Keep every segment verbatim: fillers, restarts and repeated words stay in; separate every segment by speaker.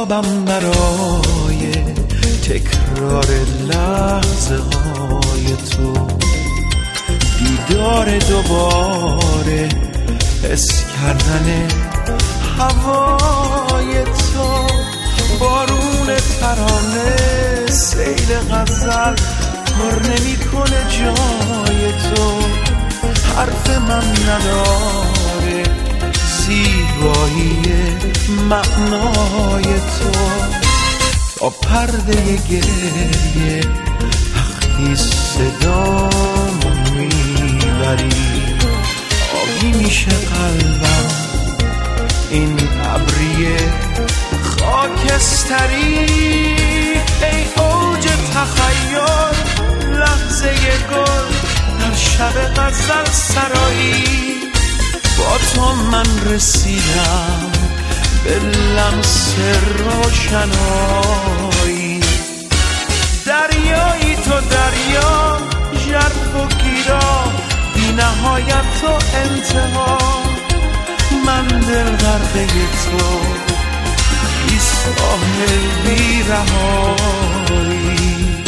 Speaker 1: خوابم برای تکرار لحظه های تو، دیدار دوباره، حس کردن هوای تو، بارون ترانه، سیل غزل پر نمی کنه جای تو. حرف من نداره زیبایی معنای تو، تا پرده گریه وقتی صدامو میبری آبی میشه قلبم. این ابریه خاکستری، ای اوج تخیل، لحظه گل در شب غزل سرایی. با تو من رسیدم به لمس روشنایی، دریایی تو دریا، ژرف و گیرا، بی نهایت و انتها. من دل غرقه تو، بی ساحل بی رهایی.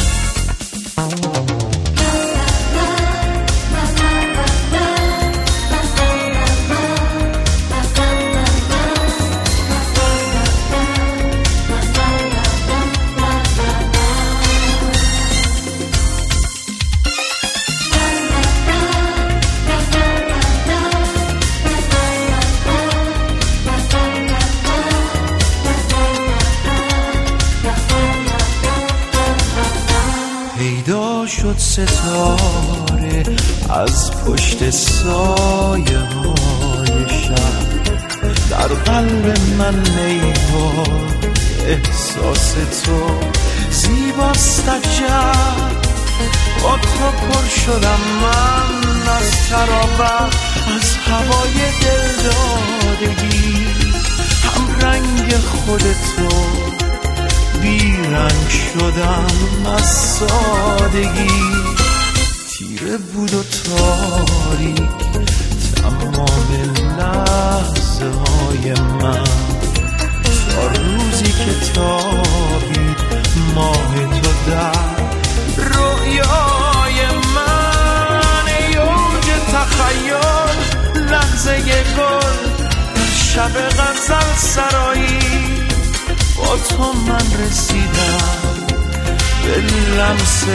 Speaker 1: پیدا شد ستاره از پشت سایه های شب، در قلب من نیها احساس تو زیباست عجب. با تو پر شدم من از ترابت، از هوای دلدادگی، هم رنگ خود تو بی رنگ شدم از سادگی. تیره بود و تاریک تمام لحظه های من، تا روزی که تابید ماه تو در رویای من. ای اوج تخیل، لحظه گل در شب غزل سرایی. با تو من رسیدم به لمس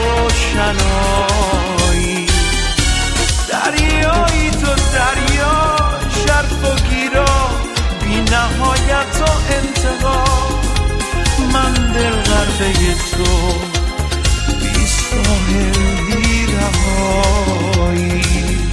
Speaker 1: روشنایی، دریایی تو دریا، ژرف و گیرا، بی نهایت و انتها. من دل غرقه تو، بی ساحل بی رهایی.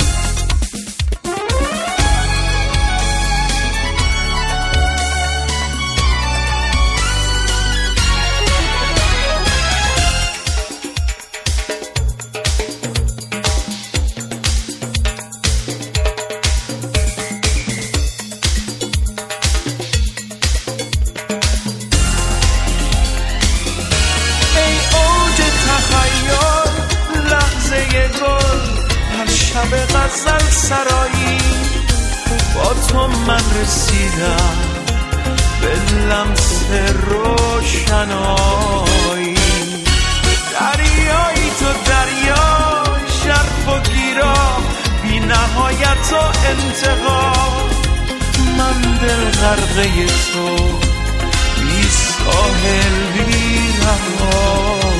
Speaker 1: شب غزل سرایی. با تو من رسیدم به لمس روشنایی، دریایی تو دریا، ژرف و گیرا، بی نهایت و انتها. من دل غرقه تو، بی ساحل بی رها.